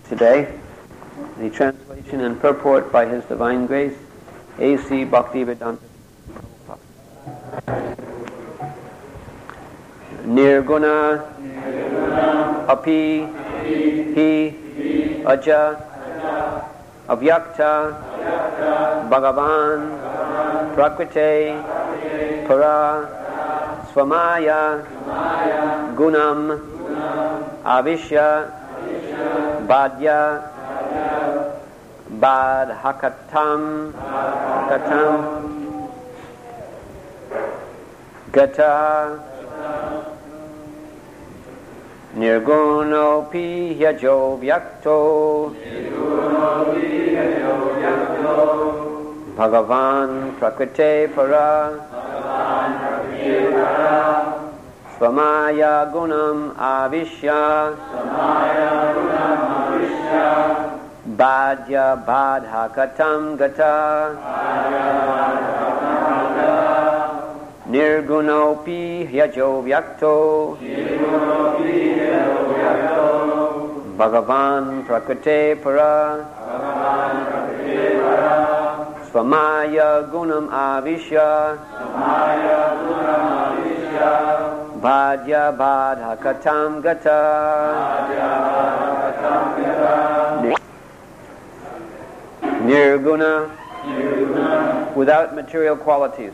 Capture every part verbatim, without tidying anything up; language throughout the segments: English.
today. The translation and purport by His Divine Grace, A C Bhaktivedanta Prabhupada. Nirguna, api, hi, aja, avyakta, bhagavan, prakrite, para, svamaya, gunam, avishya, badya, badhakatam, katam, gata, nirgunopi yajo vyakto, bhagavan prakrite para, svamaya gunam avishya, badya badhakatam gata, nirgunopi yajo vyakto, bhagavan prakrite para, svamaya gunam avishya, badya badhakatam gata. Nirguna, without material qualities.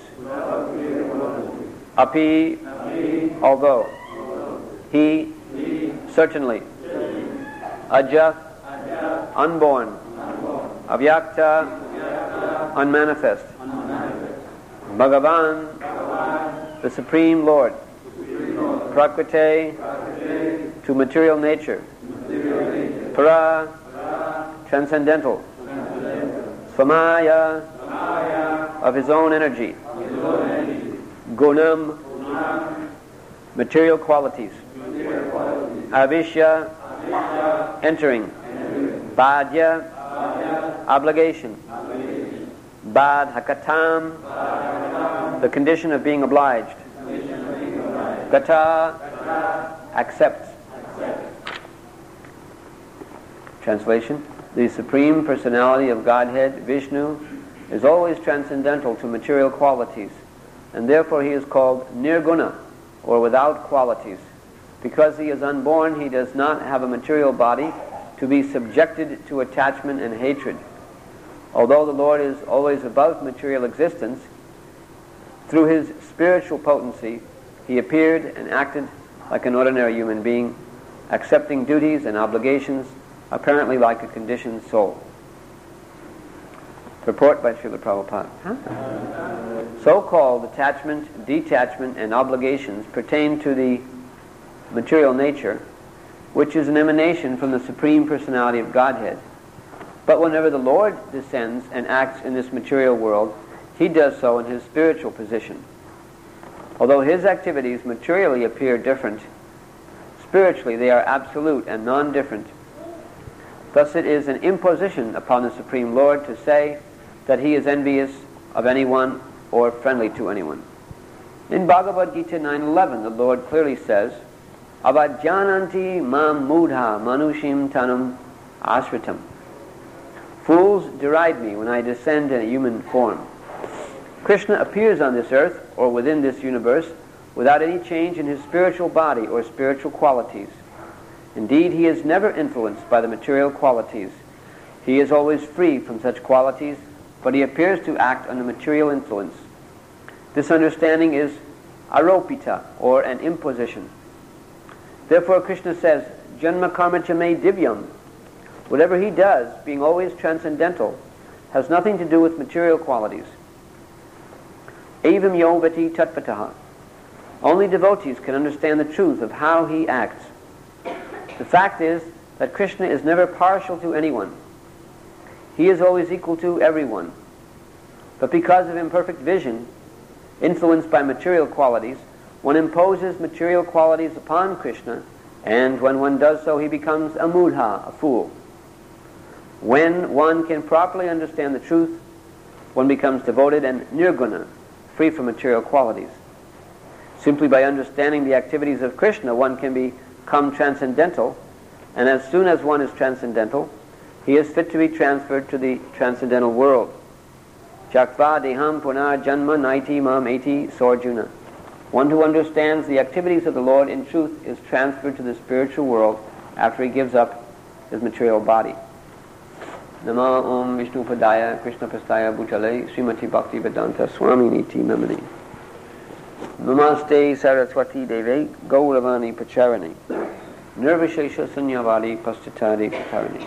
Api, although. He, certainly. Aja, unborn. Avyakta, unmanifest. Bhagavan, the Supreme Lord. Prakrite, to material nature. Para, transcendental. Svamaya, of his own energy. Gunam, material qualities. Avishya, entering. Badya, obligation. Badhakatam, the condition of being obliged. Gata, accepts. Translation: the Supreme Personality of Godhead, Vishnu, is always transcendental to material qualities, and therefore he is called Nirguna, or without qualities. Because he is unborn, he does not have a material body to be subjected to attachment and hatred. Although the Lord is always above material existence, through his spiritual potency, he appeared and acted like an ordinary human being, accepting duties and obligations apparently like a conditioned soul. Purport by Srila Prabhupada. Huh? So-called attachment, detachment, and obligations pertain to the material nature, which is an emanation from the Supreme Personality of Godhead. But whenever the Lord descends and acts in this material world, he does so in his spiritual position. Although his activities materially appear different, spiritually they are absolute and non-different. Thus it is an imposition upon the Supreme Lord to say that he is envious of anyone or friendly to anyone. In Bhagavad Gita nine eleven, the Lord clearly says, Avajjananti mam mudha manushim tanam asritam. Fools deride me when I descend in a human form. Krishna appears on this earth, or within this universe, without any change in his spiritual body or spiritual qualities. Indeed, he is never influenced by the material qualities. He is always free from such qualities, but he appears to act under material influence. This understanding is aropita, or an imposition. Therefore, Krishna says, Janma karma cha me divyam. Whatever he does, being always transcendental, has nothing to do with material qualities. Evam yovati tatpataha. Only devotees can understand the truth of how he acts. The fact is that Krishna is never partial to anyone. He is always equal to everyone. But because of imperfect vision, influenced by material qualities, one imposes material qualities upon Krishna, and when one does so, he becomes a mudha, a fool. When one can properly understand the truth, one becomes devoted and nirguna, free from material qualities. Simply by understanding the activities of Krishna, one can become transcendental And as soon as one is transcendental, he is fit to be transferred to the transcendental world. Chakva deham punar janma naiti mam eti sorjuna. One who understands the activities of the Lord in truth is transferred to the spiritual world after he gives up his material body. Nama Om Vishnu Padaya Krishna Prastaya Bhutale Srimati Bhakti Vedanta Swami Niti Namani. Namaste Saraswati Deve Gauravani Pacharani Nirvishesha Sunyavadi Paschatadi Patarani.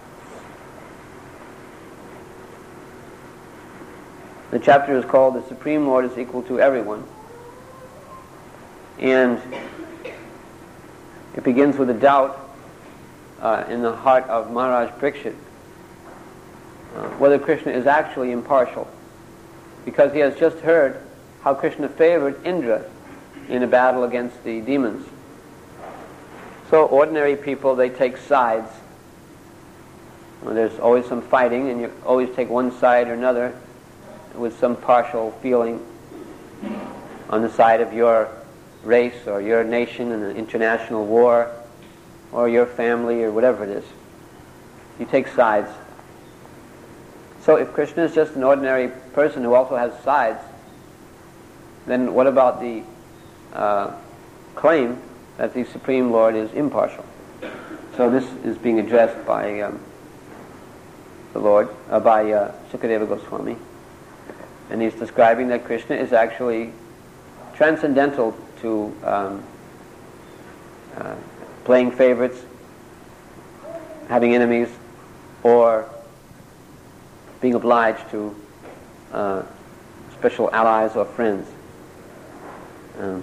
The chapter is called The Supreme Lord is Equal to Everyone. And it begins with a doubt uh, in the heart of Maharaj Parikshit uh, whether Krishna is actually impartial, because he has just heard how Krishna favored Indra in a battle against the demons. So ordinary people, they take sides. Well, there's always some fighting, and you always take one side or another with some partial feeling on the side of your race or your nation in an international war or your family or whatever it is. You take sides. So if Krishna is just an ordinary person who also has sides, then what about the uh, claim that the Supreme Lord is impartial? So this is being addressed by um, the Lord, uh, by uh, Sukadeva Goswami, and he's describing that Krishna is actually transcendental to um, uh, playing favorites, having enemies, or being obliged to uh, special allies or friends. Um,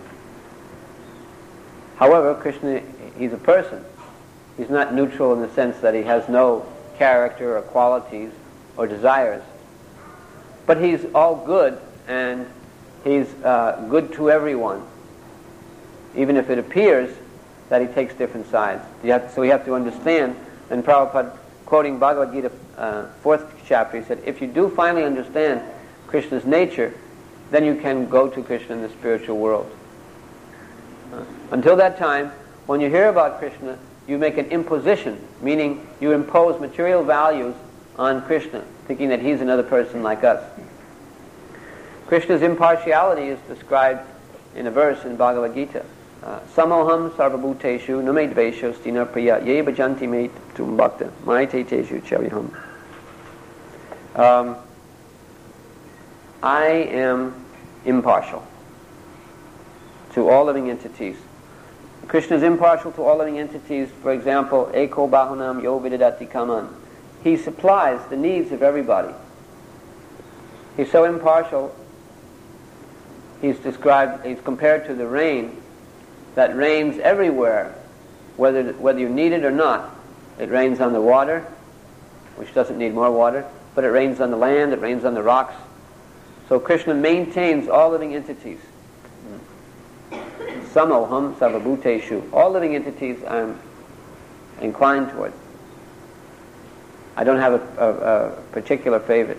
however, Krishna, he's a person. He's not neutral in the sense that he has no character or qualities or desires. But he's all good, and he's uh, good to everyone, even if it appears that he takes different sides. You have to, so we have to understand, and Prabhupada, quoting Bhagavad Gita, uh, fourth chapter, he said, if you do finally understand Krishna's nature, then you can go to Krishna in the spiritual world. Uh, until that time, when you hear about Krishna, you make an imposition, meaning you impose material values on Krishna, thinking that he's another person like us. Krishna's impartiality is described in a verse in Bhagavad Gita. Uh, Samoham sarvabhuteshu name dvesho stina priya ye bhajanti me tum bhakta maite teshu chariham. Um, I am impartial to all living entities. Krishna is impartial to all living entities. For example, Eko Bahunam Yo Vidadati Kaman. He supplies the needs of everybody. He's so impartial. He's described, he's compared to the rain that rains everywhere, whether whether you need it or not. It rains on the water, which doesn't need more water, but it rains on the land, it rains on the rocks. So Krishna maintains all living entities. Samoham sarvabhuteshu. All living entities I'm inclined toward. I don't have a, a, a particular favorite.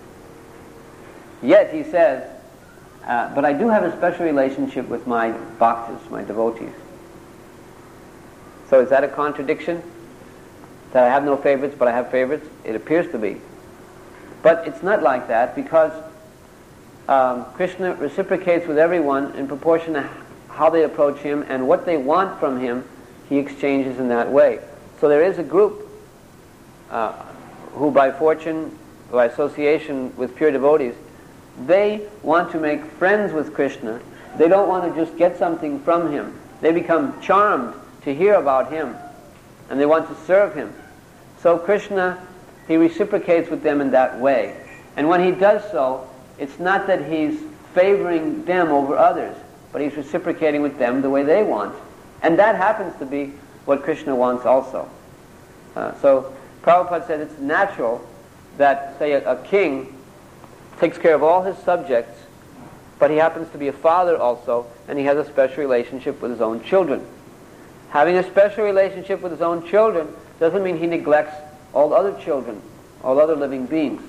Yet he says, uh, but I do have a special relationship with my bhaktas, my devotees. So is that a contradiction? That I have no favorites, but I have favorites? It appears to be. But it's not like that, because um, Krishna reciprocates with everyone in proportion to how they approach him, and what they want from him, he exchanges in that way. So there is a group uh, who by fortune, by association with pure devotees, they want to make friends with Krishna. They don't want to just get something from him. They become charmed to hear about him, and they want to serve him. So Krishna, he reciprocates with them in that way. And when he does so, it's not that he's favoring them over others, but he's reciprocating with them the way they want. And that happens to be what Krishna wants also. Uh, so Prabhupada said it's natural that, say, a, a king takes care of all his subjects, but he happens to be a father also, and he has a special relationship with his own children. Having a special relationship with his own children doesn't mean he neglects all other children, all other living beings.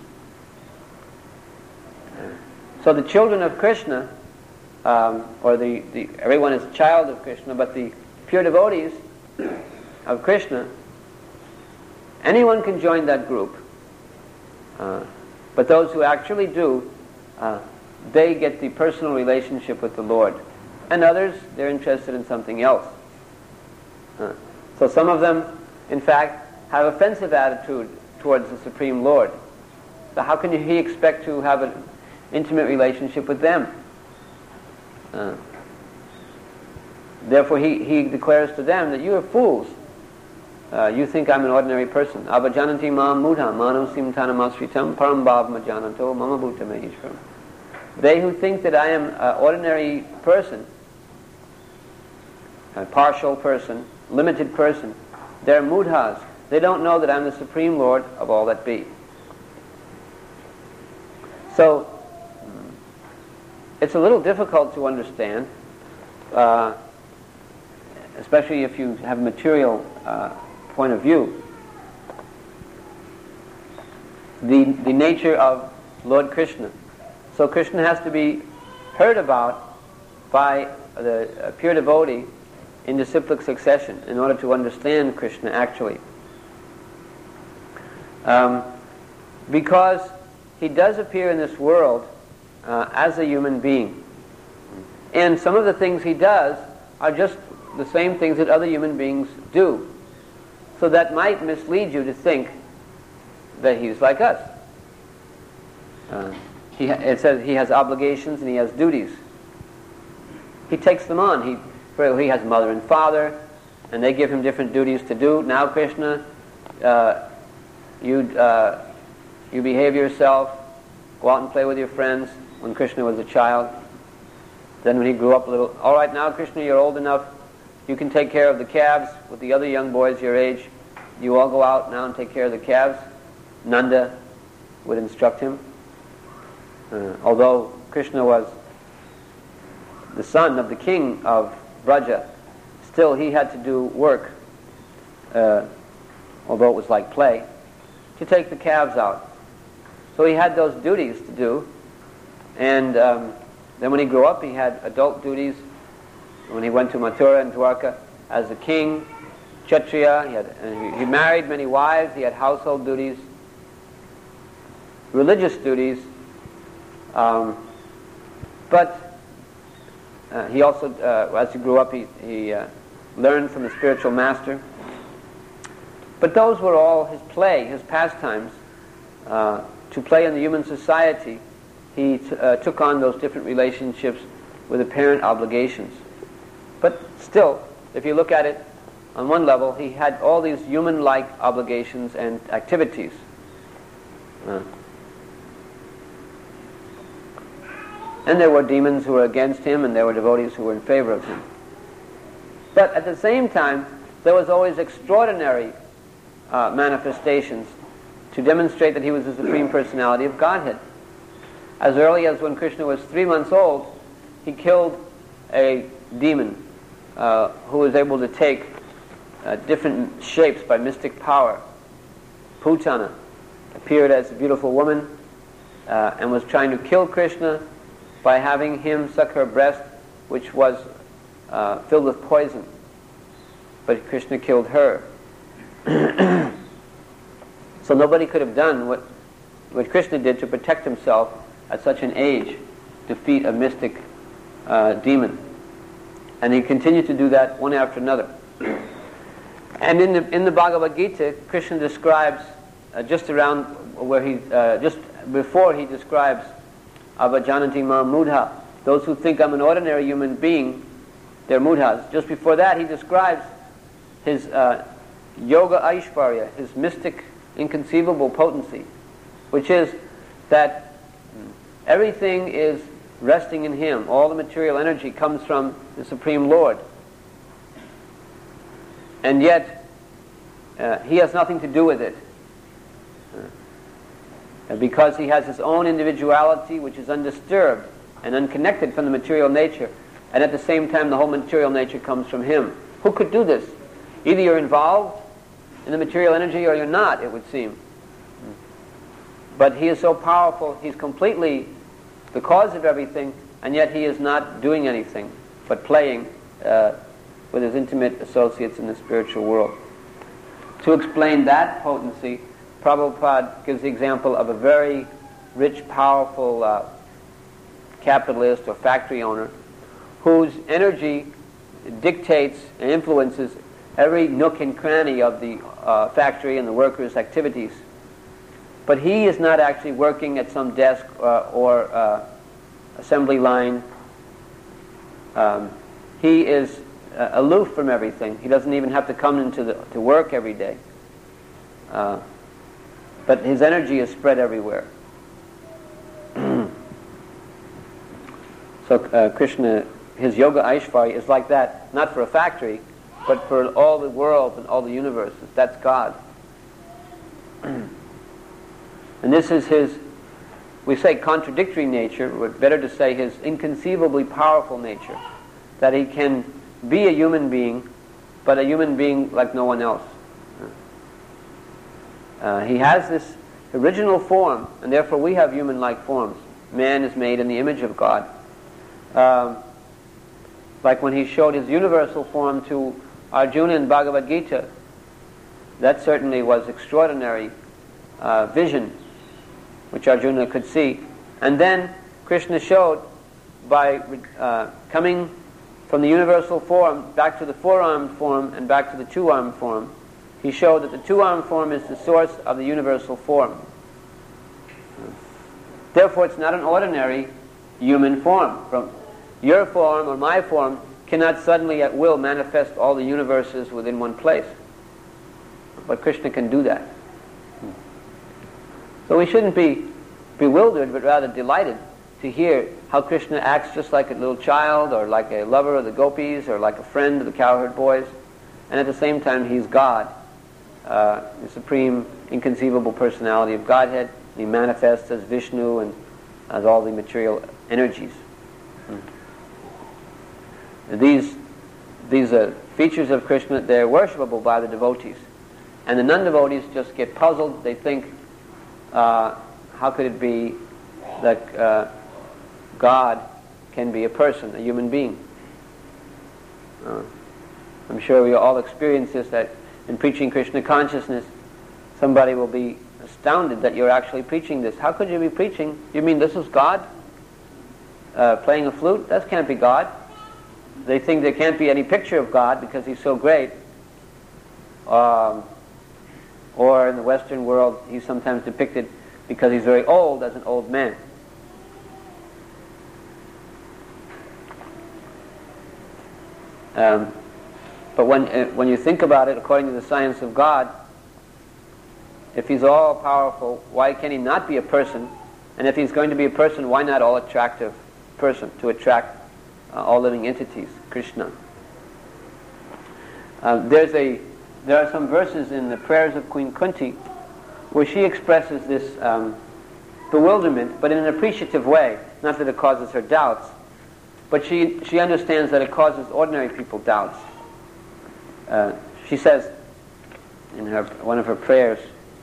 So the children of Krishna, um, or the, the everyone is a child of Krishna, but the pure devotees, of Krishna, anyone can join that group. Uh, but those who actually do, uh, they get the personal relationship with the Lord. And others, they're interested in something else. Uh, so some of them, in fact, have offensive attitude towards the Supreme Lord. So how can he expect to have an intimate relationship with them? Uh, therefore, he, he declares to them that you are fools. Uh, you think I'm an ordinary person. Abhajananti mam mudha manam simtanam asritam parambhav majananto mama bhuta maheshwaram. They who think that I am an ordinary person, a partial person, limited person, they're mudhas. They don't know that I'm the Supreme Lord of all that be. So, it's a little difficult to understand, uh, especially if you have a material uh, point of view, the, the nature of Lord Krishna. So Krishna has to be heard about by the uh, pure devotee in disciplic succession in order to understand Krishna actually. Um, because he does appear in this world uh, as a human being. And some of the things he does are just the same things that other human beings do. So that might mislead you to think that he's like us. Uh, he ha- it says he has obligations and he has duties. He takes them on. He, he has mother and father, and they give him different duties to do. Now, Krishna, uh, you uh, you behave yourself, go out and play with your friends. When Krishna was a child, then when he grew up a little, all right, now Krishna, you're old enough. You can take care of the calves with the other young boys your age. You all go out now and take care of the calves. Nanda would instruct him. Uh, although Krishna was the son of the king of Braja, still he had to do work, uh, although it was like play, to take the calves out. So he had those duties to do. And um, then when he grew up, he had adult duties. When he went to Mathura and Dwarka as a king, Kshatriya, he, had, uh, he married many wives, he had household duties, religious duties, um, but uh, he also, uh, as he grew up, he, he uh, learned from the spiritual master. But those were all his play, his pastimes. Uh, to play in the human society, he t- uh, took on those different relationships with apparent obligations. But still, if you look at it on one level, he had all these human-like obligations and activities. Uh, and there were demons who were against him, and there were devotees who were in favor of him. But at the same time, there was always extraordinary uh, manifestations to demonstrate that he was the Supreme Personality of Godhead. As early as when Krishna was three months old, he killed a demon uh, who was able to take uh, different shapes by mystic power. Putana appeared as a beautiful woman uh, and was trying to kill Krishna by having him suck her breast, which was uh, filled with poison. But Krishna killed her. So nobody could have done what, what Krishna did to protect himself at such an age, defeat a mystic uh, demon. And he continued to do that one after another. And in the, in the Bhagavad Gita, Krishna describes, uh, just around where he, uh, just before he describes Avajananti ma mudha, those who think I'm an ordinary human being, they're mudhas. Just before that, he describes his uh, yoga aishvarya, his mystic, inconceivable potency, which is that everything is resting in him. All the material energy comes from the Supreme Lord. And yet, uh, he has nothing to do with it. Uh, because he has his own individuality, which is undisturbed and unconnected from the material nature, and at the same time the whole material nature comes from him. Who could do this? Either you're involved in the material energy or you're not, it would seem. But he is so powerful, he's completely the cause of everything, and yet he is not doing anything but playing uh, with his intimate associates in the spiritual world. To explain that potency, Prabhupada gives the example of a very rich, powerful uh, capitalist or factory owner whose energy dictates and influences every nook and cranny of the uh, factory and the workers' activities. But he is not actually working at some desk uh, or uh, assembly line. Um, he is uh, aloof from everything. He doesn't even have to come into the, to work every day. Uh, but his energy is spread everywhere. So uh, Krishna, his yoga Aishvarya is like that, not for a factory, but for all the worlds and all the universes. That's God. And this is his, we say contradictory nature, but better to say his inconceivably powerful nature, that he can be a human being, but a human being like no one else. Uh, he has this original form, and therefore we have human-like forms. Man is made in the image of God. Um, like when he showed his universal form to Arjuna in Bhagavad Gita, that certainly was extraordinary uh, vision which Arjuna could see. And then Krishna showed by uh, coming from the universal form back to the four-armed form and back to the two-armed form, he showed that the two-armed form is the source of the universal form. Therefore, it's not an ordinary human form. From your form or my form cannot suddenly at will manifest all the universes within one place. But Krishna can do that. So we shouldn't be bewildered, but rather delighted to hear how Krishna acts just like a little child, or like a lover of the gopis, or like a friend of the cowherd boys, and at the same time he's God, uh, the supreme, inconceivable personality of Godhead. He manifests as Vishnu and as all the material energies. Hmm. These these are features of Krishna. They're worshipable by the devotees, and the non-devotees just get puzzled. They think, uh, how could it be that uh, God can be a person, a human being? Uh, I'm sure we all experience this, that in preaching Krishna consciousness, somebody will be astounded that you're actually preaching this. How could you be preaching? You mean this is God? Uh, playing a flute? That can't be God. They think there can't be any picture of God because he's so great. Um, or in the Western world, he's sometimes depicted because he's very old as an old man. Um, but when uh, when you think about it, according to the science of God, if he's all powerful, why can he not be a person? And if he's going to be a person, why not all attractive person to attract uh, all living entities, Krishna? Uh, there's a there are some verses in the prayers of Queen Kunti where she expresses this um, bewilderment, but in an appreciative way. Not that it causes her doubts, but she she understands that it causes ordinary people doubts. Uh, she says in her one of her prayers,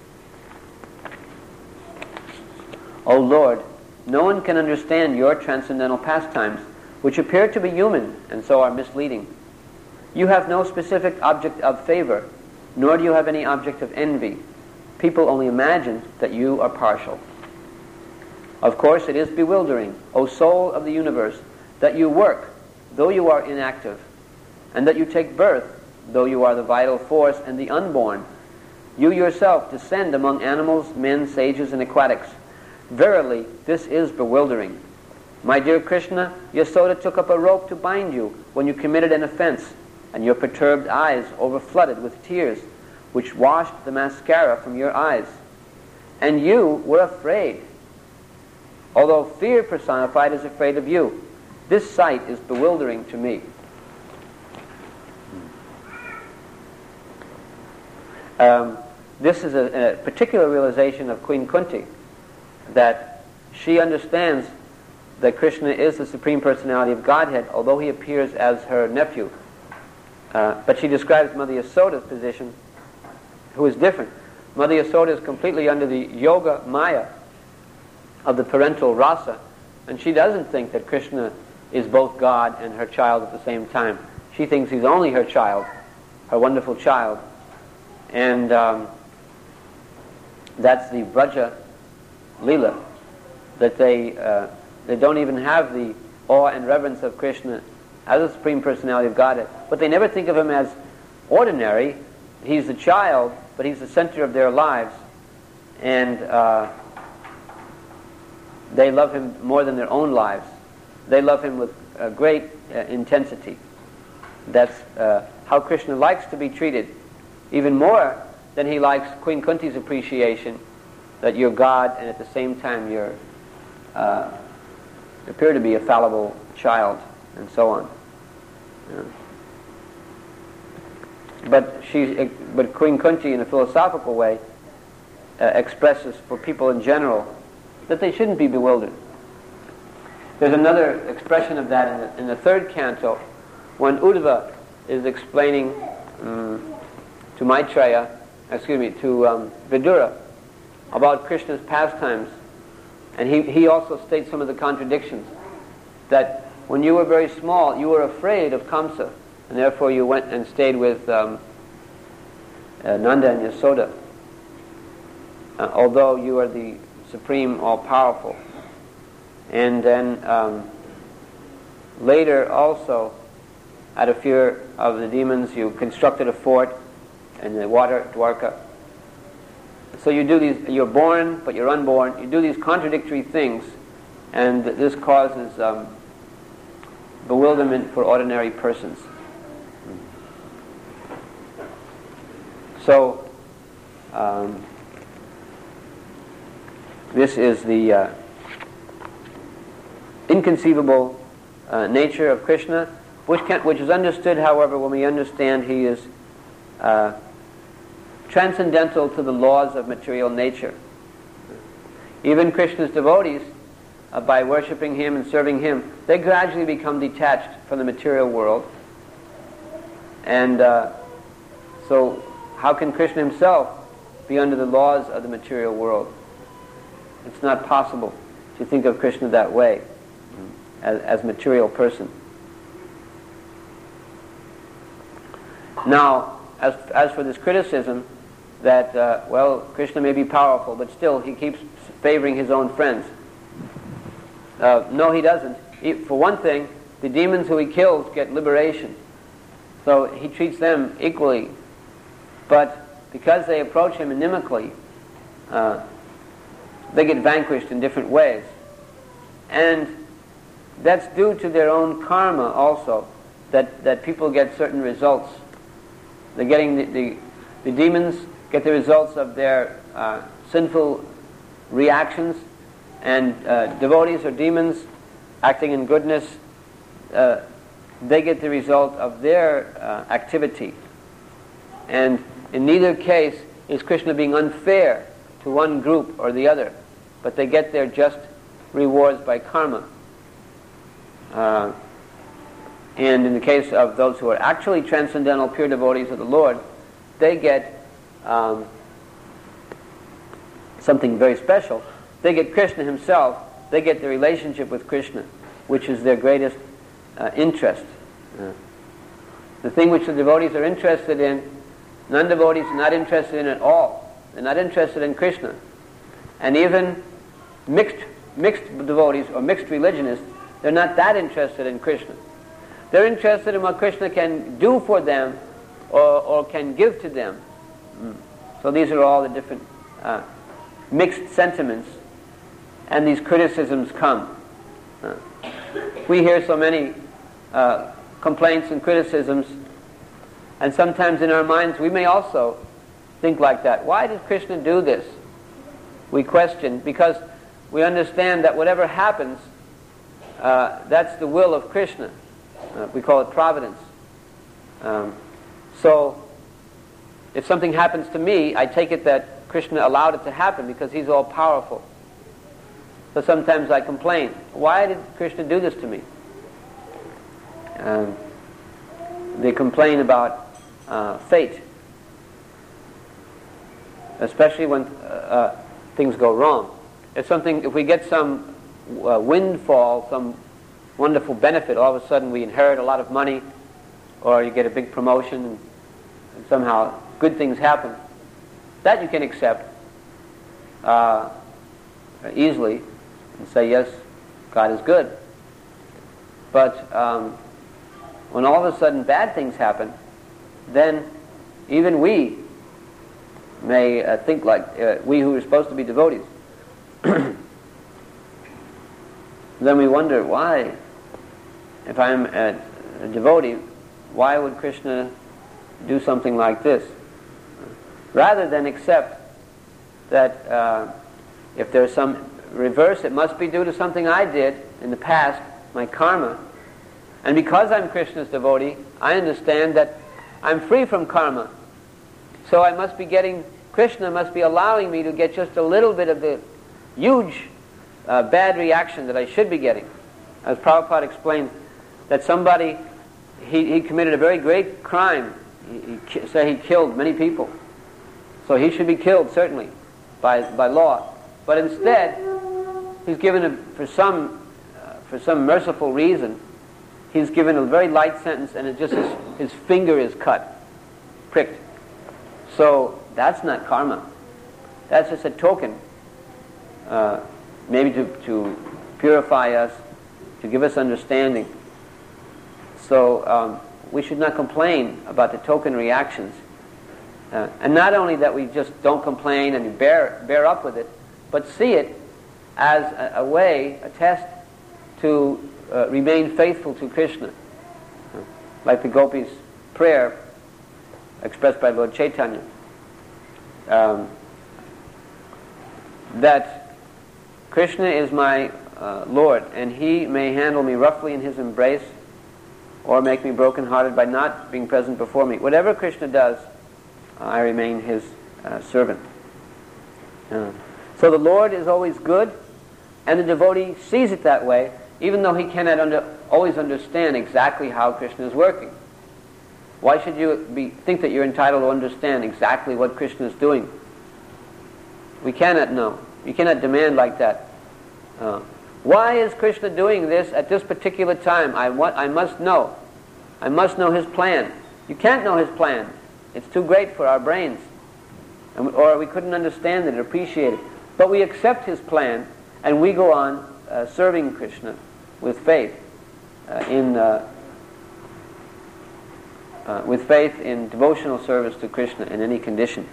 O Lord, no one can understand your transcendental pastimes, which appear to be human and so are misleading. You have no specific object of favor, nor do you have any object of envy. People only imagine that you are partial. Of course, it is bewildering, O soul of the universe, that you work, though you are inactive, and that you take birth, though you are the vital force and the unborn. You yourself descend among animals, men, sages, and aquatics. Verily, this is bewildering. My dear Krishna, Yasoda took up a rope to bind you when you committed an offense, and your perturbed eyes overflooded with tears, which washed the mascara from your eyes. And you were afraid. Although fear personified is afraid of you, this sight is bewildering to me. Um, this is a, a particular realization of Queen Kunti, that she understands that Krishna is the Supreme Personality of Godhead, although he appears as her nephew. Uh, but she describes Mother Yasoda's position, who is different. Mother Yasoda is completely under the yoga maya of the parental rasa, and she doesn't think that Krishna is both God and her child at the same time. She thinks he's only her child, her wonderful child. And um, that's the Vraja Leela, that they, uh, they don't even have the awe and reverence of Krishna as the Supreme Personality of Godhead. But they never think of him as ordinary. He's the child, but he's the center of their lives. And uh, they love him more than their own lives. They love him with uh, great uh, intensity. That's uh, how Krishna likes to be treated, even more than he likes Queen Kunti's appreciation that you're God and at the same time you're uh, appear to be a fallible child, and so on. Yeah. But she, but Queen Kunti, in a philosophical way, uh, expresses for people in general that they shouldn't be bewildered. There's another expression of that in the, in the third canto, when Uddhava is explaining um, to Maitreya, excuse me, to um, Vidura about Krishna's pastimes, and he, he also states some of the contradictions, that when you were very small, you were afraid of Kamsa, and therefore you went and stayed with um, uh, Nanda and Yasoda, uh, although you are the supreme, all-powerful. And then um, later also, out of fear of the demons, you constructed a fort in the water, Dwarka. So you do these, you're born, but you're unborn. You do these contradictory things, and this causes um, bewilderment for ordinary persons. So, um, this is the uh, inconceivable uh, nature of Krishna, which, can, which is understood, however, when we understand he is uh, transcendental to the laws of material nature. Even Krishna's devotees, uh, by worshipping him and serving him, they gradually become detached from the material world. And uh, so how can Krishna himself be under the laws of the material world? It's not possible to think of Krishna that way, as, as material person. Now, as, as for this criticism that, uh, well, Krishna may be powerful, but still he keeps favoring his own friends. Uh, no, he doesn't. He, for one thing, the demons who he kills get liberation. So he treats them equally. But because they approach him inimically, uh, they get vanquished in different ways. And that's due to their own karma also, that, that people get certain results. They're getting the, the, the demons get the results of their uh, sinful reactions, and uh, devotees or demons acting in goodness, uh, they get the result of their uh, activity. And in neither case is Krishna being unfair to one group or the other, but they get their just rewards by karma. Uh, and in the case of those who are actually transcendental, pure devotees of the Lord, they get um, something very special. They get Krishna himself. They get the relationship with Krishna, which is their greatest uh, interest. Uh, the thing which the devotees are interested in, non-devotees are not interested in at all. They're not interested in Krishna. And even mixed mixed devotees or mixed religionists, they're not that interested in Krishna. They're interested in what Krishna can do for them or, or can give to them. Mm. So these are all the different uh, mixed sentiments, and these criticisms come. Uh, we hear so many uh, complaints and criticisms, and sometimes in our minds we may also think like that. Why did Krishna do this? We question, because we understand that whatever happens, uh, that's the will of Krishna. Uh, we call it providence. Um, so, if something happens to me, I take it that Krishna allowed it to happen because he's all powerful. So sometimes I complain, why did Krishna do this to me? Um, they complain about uh, fate, especially when uh, uh, things go wrong. If something, if we get some uh, windfall, some wonderful benefit, all of a sudden we inherit a lot of money, or you get a big promotion, and somehow good things happen. That you can accept uh, easily and say, yes, God is good. But um, when all of a sudden bad things happen, then even we may uh, think like, uh, we who are supposed to be devotees, then we wonder, why, if I'm a, a devotee, why would Krishna do something like this? Rather than accept that uh, if there's some reverse, it must be due to something I did in the past, my karma. And because I'm Krishna's devotee, I understand that I'm free from karma. So I must be getting, Krishna must be allowing me to get just a little bit of the huge uh, bad reaction that I should be getting. As Prabhupada explains, that somebody, he, he committed a very great crime. He, he say he killed many people. So he should be killed, certainly, by, by law. But instead, he's given, a, for some uh, for some merciful reason, he's given a very light sentence, and it just his, his finger is cut, pricked. So that's not karma. That's just a token, uh, maybe to, to purify us, to give us understanding. So um, we should not complain about the token reactions. Uh, and not only that we just don't complain and bear, bear up with it, but see it as a, a way, a test to uh, remain faithful to Krishna. Uh, like the gopis' prayer expressed by Lord Chaitanya. Um, that Krishna is my uh, Lord, and He may handle me roughly in His embrace or make me broken-hearted by not being present before me. Whatever Krishna does, uh, I remain His uh, servant. Uh, so the Lord is always good, and the devotee sees it that way, even though he cannot under, always understand exactly how Krishna is working. Why should you be, think that you're entitled to understand exactly what Krishna is doing? We cannot know. You cannot demand like that. Uh, why is Krishna doing this at this particular time? I, want, I must know. I must know His plan. You can't know His plan. It's too great for our brains. And, or we couldn't understand it, appreciate it. But we accept His plan, and we go on uh, serving Krishna with faith uh, in uh, uh, with faith in devotional service to Krishna in any condition.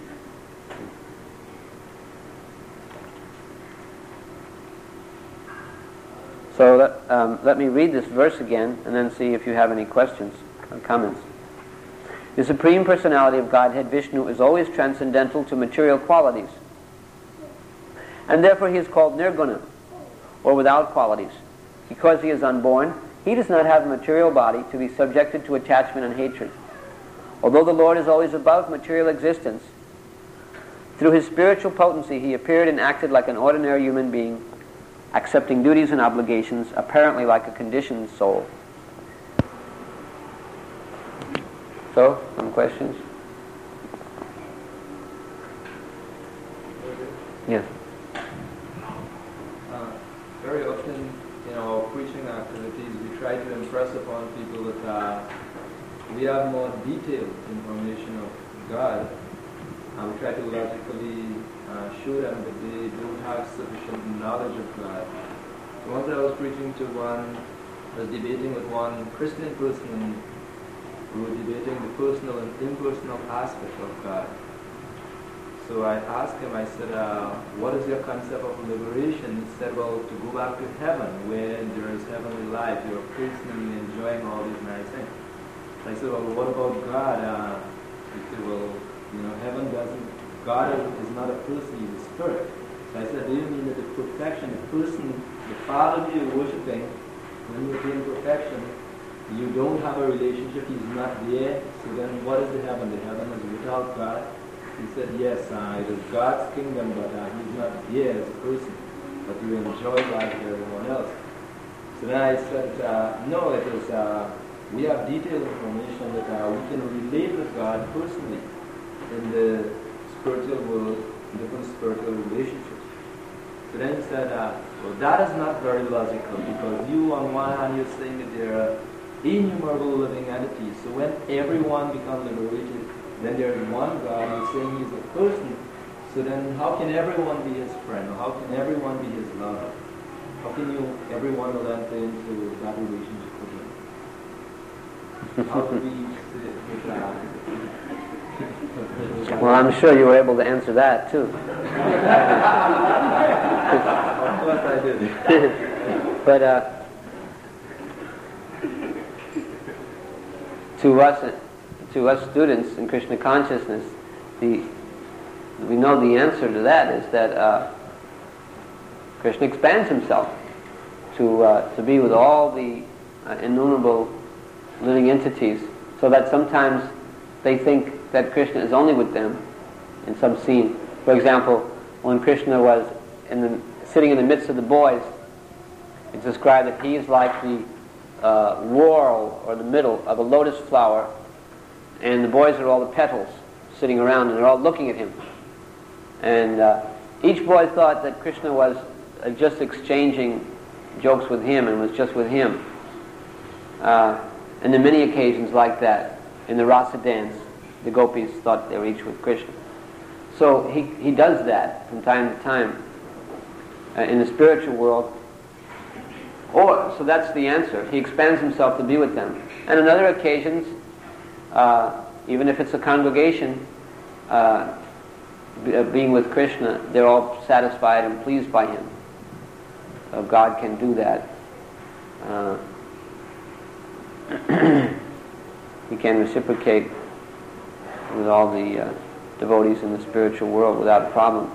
So let, um, let me read this verse again and then see if you have any questions or comments. The Supreme Personality of Godhead, Vishnu, is always transcendental to material qualities. And therefore He is called Nirguna, or without qualities. Because He is unborn, He does not have a material body to be subjected to attachment and hatred. Although the Lord is always above material existence, through His spiritual potency He appeared and acted like an ordinary human being, accepting duties and obligations, apparently like a conditioned soul. So, some questions? Yes. Uh, very often in our preaching activities, we try to impress upon people that uh, we have more detailed information of God. Uh, we try to logically uh, show them that they don't have sufficient knowledge of God. So once I was preaching to one, I was debating with one Christian person, and we were debating the personal and impersonal aspect of God. So I asked him, I said, uh, what is your concept of liberation? He said, well, to go back to heaven, where there is heavenly life, you're personally enjoying all these nice things. So I said, well, what about God? Uh, he said, well, you know, heaven doesn't, God is not a person, He's a spirit. So I said, do you mean that the perfection, the person, the Father you're worshipping, when you attain perfection, you don't have a relationship, He's not there, so then what is the heaven? The heaven is without God. He said, yes, uh, it is God's kingdom, but uh, He's not there as a person, but you enjoy life with everyone else. So then I said, uh, no, it is, uh, we have detailed information that uh, we can relate with God personally in the spiritual world, in different spiritual relationships. So then he said, uh, well, that is not very logical, because you, on one hand, you're saying that there are innumerable living entities. So when everyone becomes liberated, then there is one God who's saying he's a person. So then how can everyone be his friend? Or how can everyone be his lover? How can you, everyone will enter into that relationship with him? How do we sit with that? Well, I'm sure you were able to answer that too. Of course I did. But uh, to us, to us students in Krishna consciousness, the we know the answer to that is that uh, Krishna expands himself to uh, to be with all the uh, innumerable living entities, so that sometimes they think that Krishna is only with them in some scene. For example, when Krishna was in the, sitting in the midst of the boys, it's described that he is like the uh, whorl or the middle of a lotus flower, and the boys are all the petals sitting around, and they're all looking at him. And uh, each boy thought that Krishna was uh, just exchanging jokes with him and was just with him. Uh, and there are many occasions like that. In the rasa dance, the gopis thought they were each with Krishna. So he, he does that from time to time uh, in the spiritual world. Or, so that's the answer. He expands himself to be with them. And on other occasions, uh, even if it's a congregation, uh, b- uh, being with Krishna, they're all satisfied and pleased by him. So God can do that. Uh, he can reciprocate with all the uh, devotees in the spiritual world without a problem.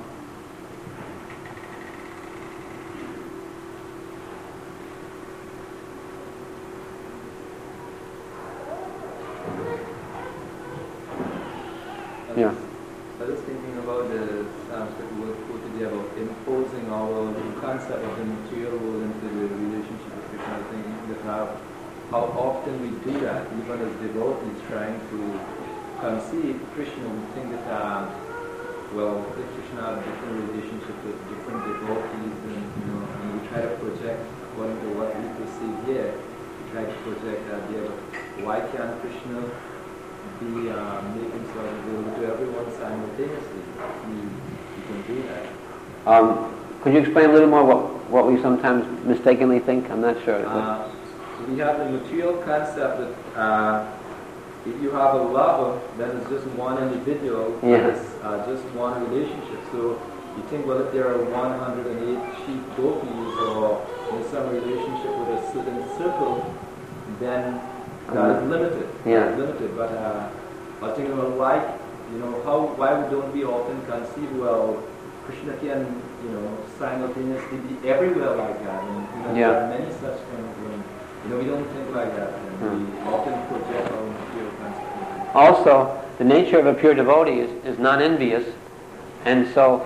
Yeah. I was thinking about the Sanskrit word quoted there about imposing our concept of the material world into the relationship with Krishna. I was thinking that how, how often we do that, even as devotees trying to conceive Krishna. We think that, uh, well, that Krishna has different relationship with different devotees, and you know, and we try to project according to what we perceive here. We try to project the idea of why can't Krishna be uh, make himself available to everyone simultaneously? He, he can do that. Um, could you explain a little more what, what we sometimes mistakenly think? I'm not sure. Uh, so we have the material concept that uh, if you have a lover, then it's just one individual, Yeah. it's uh, just one relationship. So you think, well, if there are one hundred eight sheep gopis or in some relationship with a certain circle, then that is limited. Yeah. That is limited. But uh, I was thinking about why, you know, how why don't we often conceive, well, Krishna can, you know, simultaneously be everywhere like that. And you know, Yeah. there are many such things when, you know, we don't think like that. And Hmm. we often project our material concept. Also, the nature of a pure devotee is, is non-envious, and so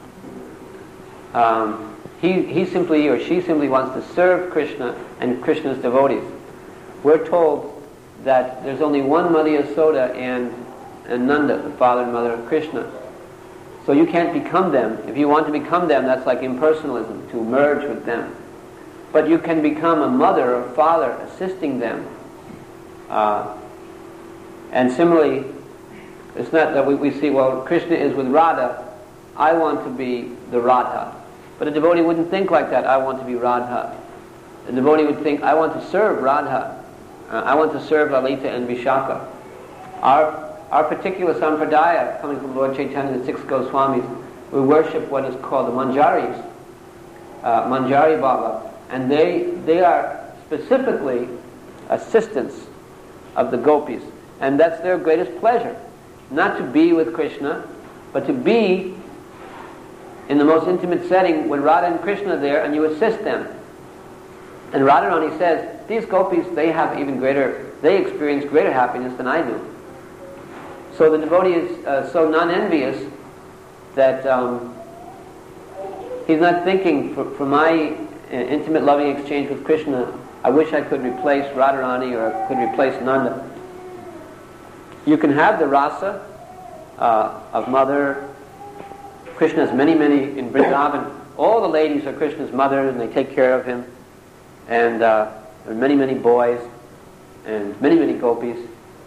um, he, he simply or she simply wants to serve Krishna and Krishna's devotees. We're told that there's only one Mother Yasoda and, and Nanda, the father and mother of Krishna. So you can't become them. If you want to become them, that's like impersonalism, to merge with them. But you can become a mother or father assisting them. Uh, and similarly, it's not that we, we see, well, Krishna is with Radha, I want to be the Radha. But a devotee wouldn't think like that, I want to be Radha. The devotee would think, I want to serve Radha. Uh, I want to serve Lalita and Vishaka. Our, our particular sampradaya, coming from Lord Chaitanya and the six Goswamis, we worship what is called the Manjaris, uh, Manjari Baba. And they, they are specifically assistants of the gopis. And that's their greatest pleasure. Not to be with Krishna, but to be in the most intimate setting when Radha and Krishna are there and you assist them. And Radharani says, these gopis, they have even greater, they experience greater happiness than I do. So the devotee is uh, so non-envious that um, he's not thinking, for, for my uh, intimate loving exchange with Krishna, I wish I could replace Radharani or I could replace Nanda. You can have the rasa uh, of Mother. Krishna has many, many in Vrindavan. All the ladies are Krishna's mother and they take care of him. And uh, there are many, many boys and many, many gopis.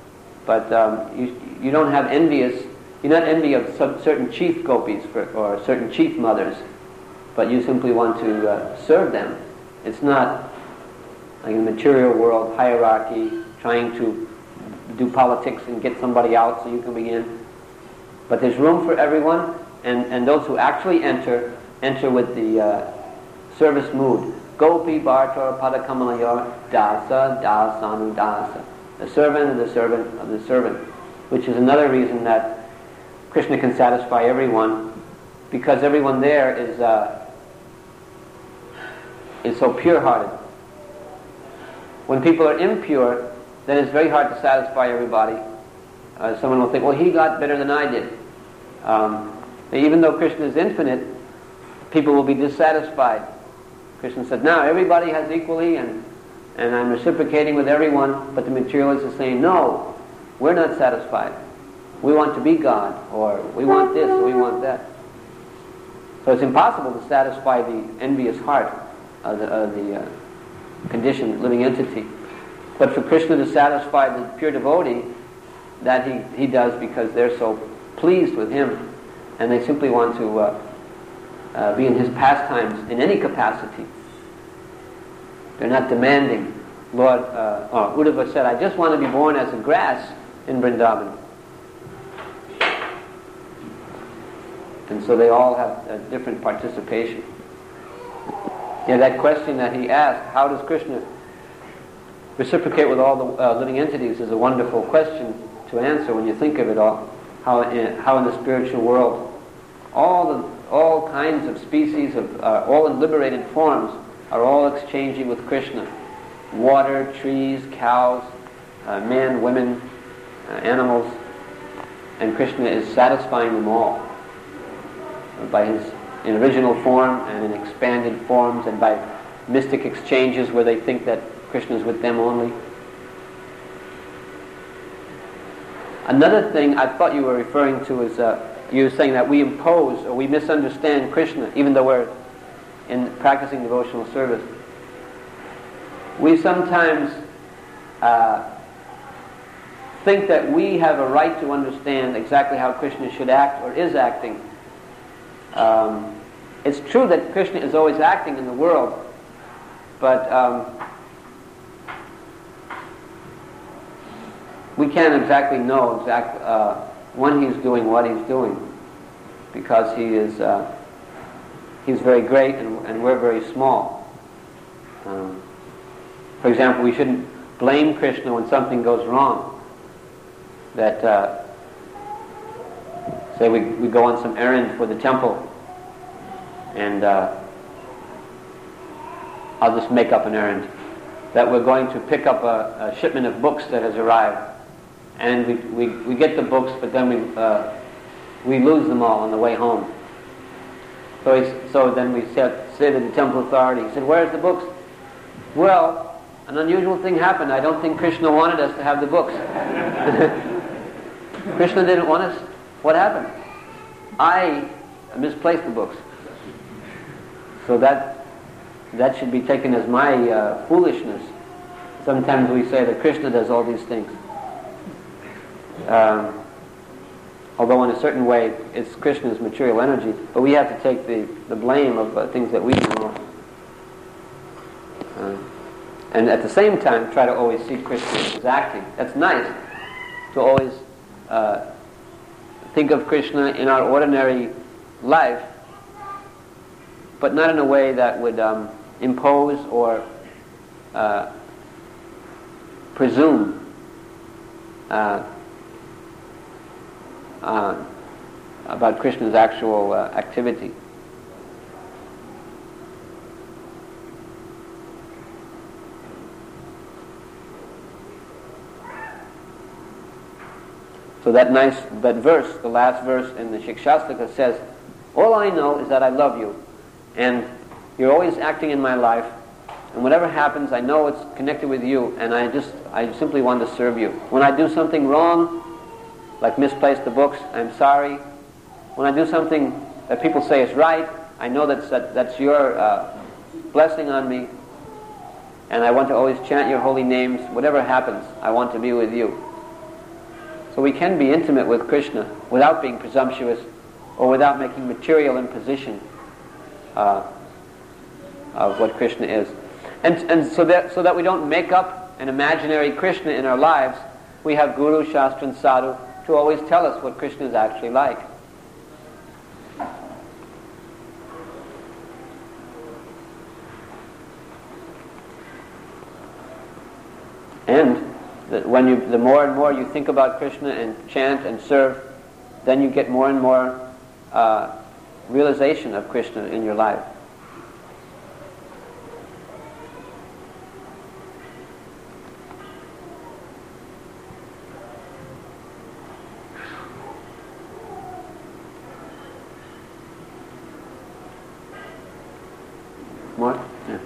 but um, you, you don't have envious, you're not envy of some, certain chief gopis for, or certain chief mothers, but you simply want to uh, serve them. It's not like in the material world, hierarchy, trying to do politics and get somebody out so you can be in. But there's room for everyone, and, and those who actually enter, enter with the uh, service mood. Gopi Bhartar Padakamalaya Dasa Dasanu Dasa. The servant of the servant of the servant. Which is another reason that Krishna can satisfy everyone, because everyone there is uh, is so pure-hearted. When people are impure, then it's very hard to satisfy everybody. Uh, someone will think, well, he got better than I did. Um, even though Krishna is infinite, people will be dissatisfied. Krishna said, now everybody has equally, and, and I'm reciprocating with everyone, but the materialists are saying, no, we're not satisfied. We want to be God, or we want this, or we want that. So it's impossible to satisfy the envious heart of the, of the uh, conditioned living entity. But for Krishna to satisfy the pure devotee, that he, he does because they're so pleased with him, and they simply want to uh, uh, be in his pastimes in any capacity. They're not demanding. Lord, uh, oh, Uddhava said, I just want to be born as a grass in Vrindavan. And so they all have a different participation. Yeah, that question that he asked, how does Krishna reciprocate with all the uh, living entities, is a wonderful question to answer when you think of it all. How in, how in the spiritual world, all the all kinds of species of uh, all in liberated forms are all exchanging with Krishna. Water, trees, cows, uh, men, women, uh, animals, and Krishna is satisfying them all uh, by his in original form and in expanded forms, and by mystic exchanges where they think that Krishna is with them only. Another thing I thought you were referring to is uh, you were saying that we impose or we misunderstand Krishna, even though we're in practicing devotional service. We sometimes uh, think that we have a right to understand exactly how Krishna should act or is acting. Um, it's true that Krishna is always acting in the world, but um, we can't exactly know exact uh, when he's doing what he's doing, because he is uh, he's very great and, and we're very small. Um, for example, we shouldn't blame Krishna when something goes wrong. That uh, say we, we go on some errand for the temple, and uh, I'll just make up an errand that we're going to pick up a, a shipment of books that has arrived. And we, we, we get the books, but then we uh, we lose them all on the way home. So he, so then we said, say to the temple authority, he said, where's the books? Well, an unusual thing happened. I don't think Krishna wanted us to have the books. Krishna didn't want us. What happened? I misplaced the books. So that that should be taken as my uh, foolishness. Sometimes we say that Krishna does all these things. Um, although in a certain way it's Krishna's material energy, but we have to take the, the blame of uh, things that we do wrong. Uh, and at the same time try to always see Krishna as acting. That's nice to always uh, think of Krishna in our ordinary life, but not in a way that would um, impose or uh, presume uh, Uh, about Krishna's actual uh, activity. So that nice, that verse, the last verse in the Shikshashtaka says, all I know is that I love you, and you're always acting in my life, and whatever happens, I know it's connected with you, and I just, I simply want to serve you. When I do something wrong, like misplace the books, I'm sorry. When I do something that people say is right, I know that's, that, that's your uh, blessing on me, and I want to always chant your holy names. Whatever happens, I want to be with you. So we can be intimate with Krishna without being presumptuous or without making material imposition uh, of what Krishna is. And, and so, that, so that we don't make up an imaginary Krishna in our lives, we have Guru, Shastra, and Sadhu to always tell us what Krishna is actually like. And that when you, the more and more you think about Krishna and chant and serve, then you get more and more uh, realization of Krishna in your life. More? Yeah.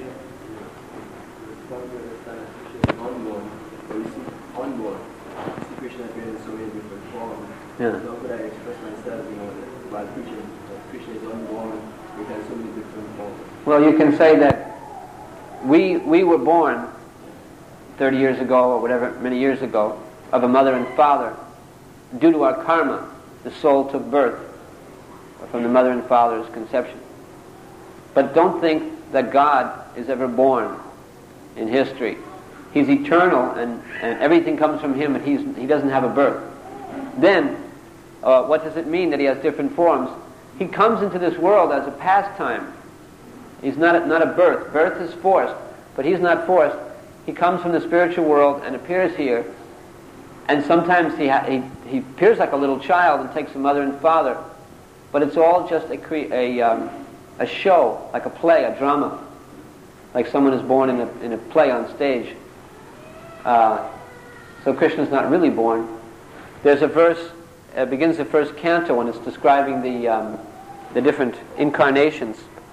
Yeah. How could I express myself, you know, while preaching? That Krishna is unborn, it has so many different forms. Well, you can say that we we were born thirty years ago, or whatever, many years ago, of a mother and father. Due to our karma, the soul took birth from the mother and father's conception. But don't think that God is ever born in history. He's eternal, and, and everything comes from Him, and he's, he doesn't have a birth. Then, uh, what does it mean that He has different forms? He comes into this world as a pastime. He's not a, not a birth. Birth is forced, but He's not forced. He comes from the spiritual world and appears here, and sometimes he, ha- he, he appears like a little child and takes a mother and father, but it's all just a, cre- a, um, a show, like a play, a drama, like someone is born in a, in a play on stage. Uh, so Krishna's not really born. There's a verse, it begins the first canto, and it's describing the um, the different incarnations.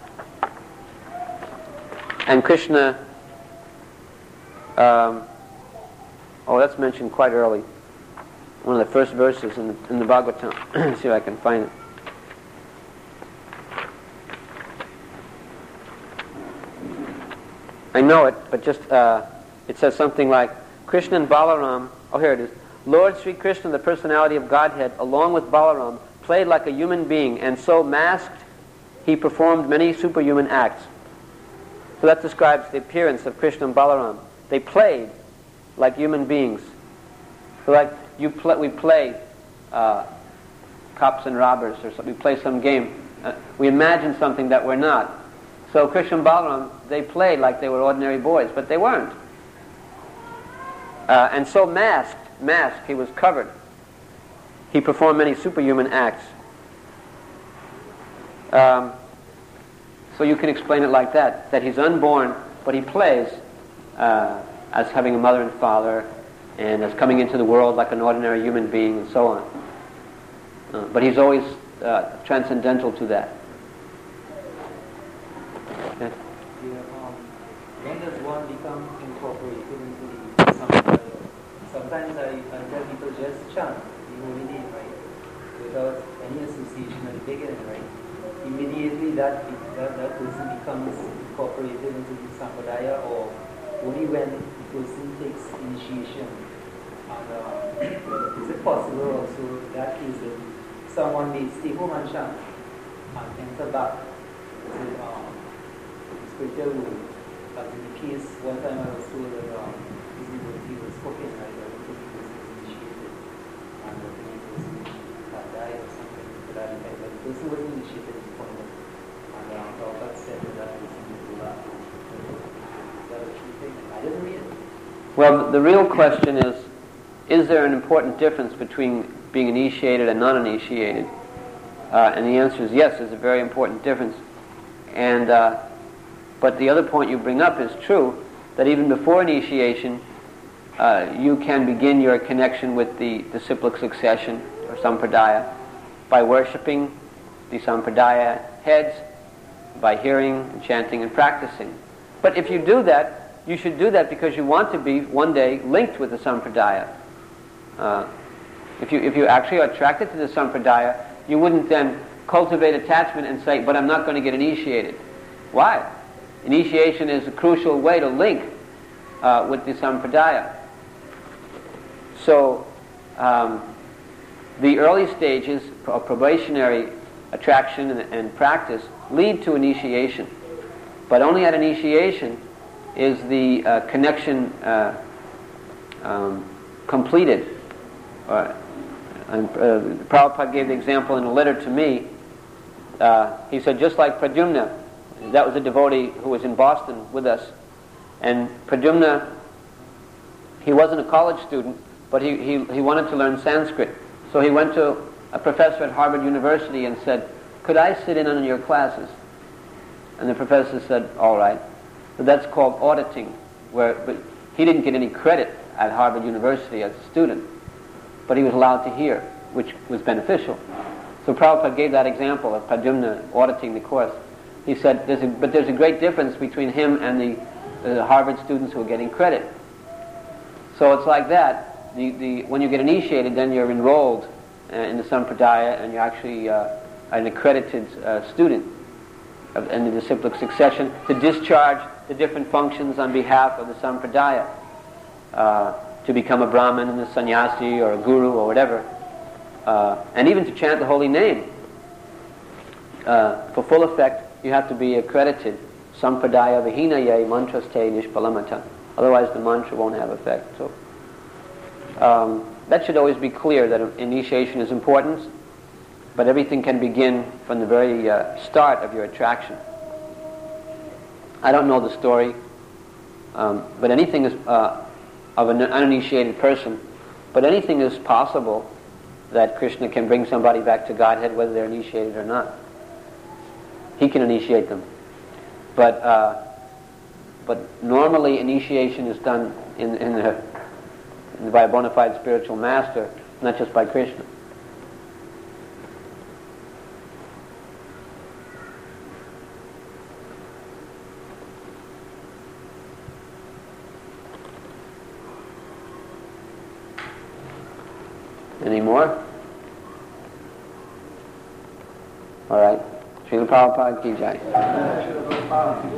And Krishna, um, oh, that's mentioned quite early. One of the first verses in the, in the Bhagavatam. See if I can find it. I know it, but just, uh, it says something like, Krishna and Balaram, oh here it is, Lord Sri Krishna, the personality of Godhead, along with Balaram, played like a human being, and so masked, he performed many superhuman acts. So that describes the appearance of Krishna and Balaram. They played like human beings. So like you pl- we play uh, cops and robbers, or something. We play some game. Uh, we imagine something that we're not. So Krishna and Balaram, they played like they were ordinary boys, but they weren't. Uh, and so masked, masked, he was covered. He performed many superhuman acts. Um, so you can explain it like that, that he's unborn, but he plays uh, as having a mother and father, and as coming into the world like an ordinary human being, and so on. Uh, but he's always uh, transcendental to that. Yeah. Yeah, um, when does one become incorporated into the sampradaya? Sometimes I, I tell people just chant the holy name, right? Without any association at the beginning, right? Immediately that, that, that person becomes incorporated into the sampradaya, or only when the person takes initiation. And uh, is it possible also that is that someone may stay home and chant and enter back to um, spiritual world? As in the case, one time I was told that um, this devotee was spoken, right? That the person was initiated and the person had died or something to that effect. But the person was initiated in the point, and um, Prabhupada said that that person would go back. Is that a true thing? I didn't read it. Well, the real question is, is there an important difference between being initiated and non-initiated? Uh, and the answer is yes, there's a very important difference. And uh, but the other point you bring up is true, that even before initiation, uh, you can begin your connection with the disciplic succession, or sampradaya, by worshipping the sampradaya heads, by hearing and chanting and practicing. But if you do that, you should do that because you want to be one day linked with the sampradaya. Uh, if you if you actually are attracted to the sampradaya, you wouldn't then cultivate attachment and say, but I'm not going to get initiated. Why? Initiation is a crucial way to link uh, with the sampradaya. So, um, the early stages of probationary attraction and, and practice lead to initiation. But only at initiation is the uh, connection uh, um, completed. Uh, and, uh, Prabhupada gave the example in a letter to me. Uh, he said, just like Pradyumna, that was a devotee who was in Boston with us, and Pradyumna, he wasn't a college student, but he, he, he wanted to learn Sanskrit. So he went to a professor at Harvard University and said, could I sit in on your classes? And the professor said, all right. So that's called auditing, where but he didn't get any credit at Harvard University as a student, but he was allowed to hear, which was beneficial. So Prabhupada gave that example of Pradyumna auditing the course. He said, there's a, but there's a great difference between him and the, the Harvard students who are getting credit. So it's like that. The, the, when you get initiated, then you're enrolled uh, in the Sampradaya, and you're actually uh, an accredited uh, student of, in the disciplic succession to discharge the different functions on behalf of the Sampradaya, uh, to become a Brahmin and a sannyasi or a guru or whatever, uh, and even to chant the holy name. Uh, for full effect, you have to be accredited. Sampradaya vihinaye mantraste nishpalamata. Otherwise the mantra won't have effect. So um, that should always be clear, that initiation is important, but everything can begin from the very uh, start of your attraction. I don't know the story, um, but anything is uh, of an uninitiated person, but anything is possible that Krishna can bring somebody back to Godhead, whether they're initiated or not. He can initiate them. But uh, but normally initiation is done in, in the, in, by a bona fide spiritual master, not just by Krishna. Any more? All right. Srila Prabhupada ki jai.